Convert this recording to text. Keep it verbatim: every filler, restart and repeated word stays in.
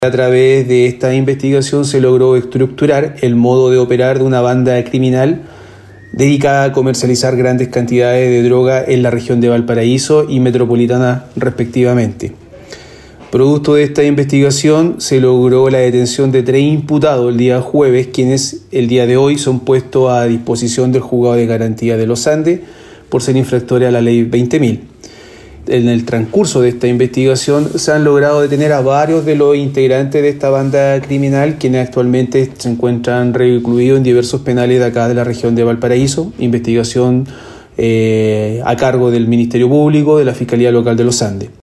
A través de esta investigación se logró estructurar el modo de operar de una banda criminal dedicada a comercializar grandes cantidades de droga en la región de Valparaíso y metropolitana respectivamente. Producto de esta investigación se logró la detención de tres imputados el día jueves, quienes el día de hoy son puestos a disposición del Juzgado de Garantía de Los Andes por ser infractores a la ley veinte mil. En el transcurso de esta investigación se han logrado detener a varios de los integrantes de esta banda criminal, quienes actualmente se encuentran recluidos en diversos penales de acá de la región de Valparaíso. Investigación eh, a cargo del Ministerio Público de la Fiscalía Local de Los Andes.